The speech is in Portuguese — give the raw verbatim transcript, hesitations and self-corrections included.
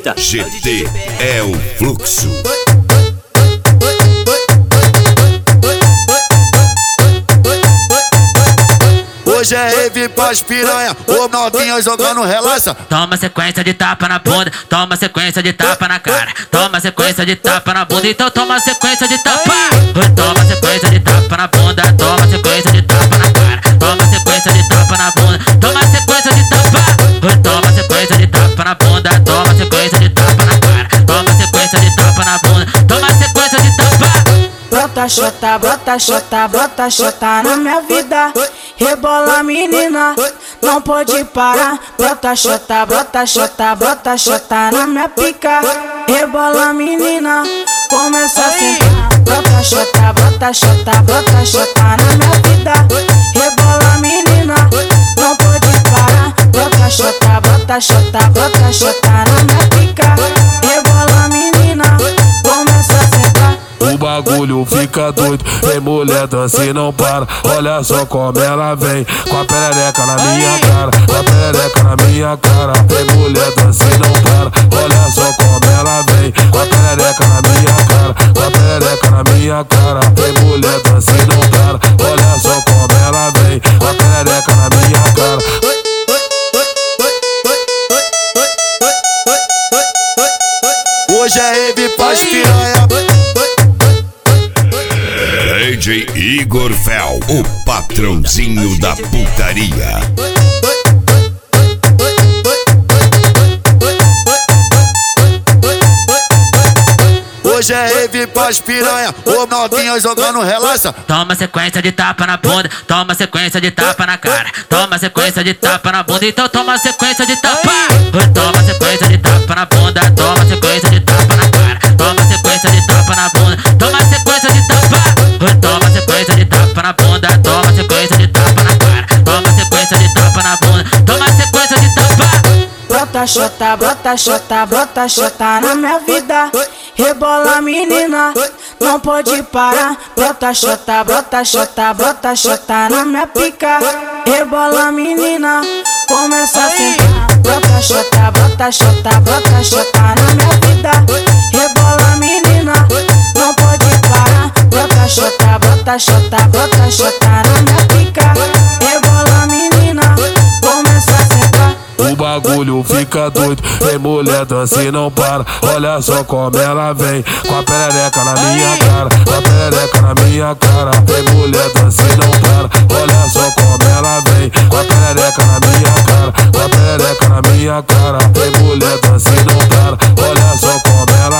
Eita. G T é o fluxo. Hoje é rave pras piranha, ô novinha jogando relaxa. Toma sequência de tapa na bunda, toma sequência de tapa na cara, toma sequência de tapa na bunda, então toma sequência de tapa. Toma sequência de tapa na bunda, toma sequência de tapa na cara, toma sequência de tapa na bunda, toma sequência de tapa. Toma sequência de tapa na bunda, toma sequência de tapa na cara, toma sequência de tapa na bunda, toma sequência de tapa. Brota xota, brota xota, brota xota na minha vida. Rebola menina, não pode parar. Brota xota, brota xota, brota xota na minha pica. Rebola menina, começa a sentar. Brota xota, brota xota, brota xota na minha vida. Rebola menina, não pode parar. Brota xota, brota xota, brota xota na minha pica. Rebola menina, começa a sentar. O bagulho fica doido, vem mulher dança e não para. Olha só como ela vem, com a perereca na minha cara, com a perereca na minha cara. Vem mulher dança e não para. Olha só como ela vem, com a perereca na minha cara, com a perereca na minha cara. Vem mulher dança e não para. Olha só como ela vem, com a perereca na minha cara. Hoje é rave pras piranha. D J Igor Fel, o patrãozinho da putaria. Hoje é rave pras piranha, ô novinha jogando relaxa. Toma sequência de tapa na bunda, toma sequência de tapa na cara, toma sequência de tapa na bunda, então toma sequência de tapa. Toma sequência de tapa na bunda, toma sequência de tapa na cara, toma sequência de tapa na bunda, toma sequência de tapa. Toma sequência de tapa na bunda, toma sequência de tapa na cara, toma sequência de tapa na bunda, toma sequência de tapa. Brota xota, brota xota, brota xota na minha vida. Rebola menina, não pode parar. Brota xota, brota xota, brota xota na minha pica. Rebola menina, começa a sentar. Brota xota, brota xota, brota xota na minha vida. Rebola menina, não pode parar. Brota xota, brota xota, brota xota na minha pica. Rebola menina, começa a sentar. O bagulho fica doido, vem mulher dança e não para. Olha só como ela vem, com a perereca na minha cara, com a perereca na minha cara. Vem mulher dança e não para. Olha só como ela vem, com a perereca na minha cara, com a perereca na minha cara. Vem mulher dança e não para. Olha só como ela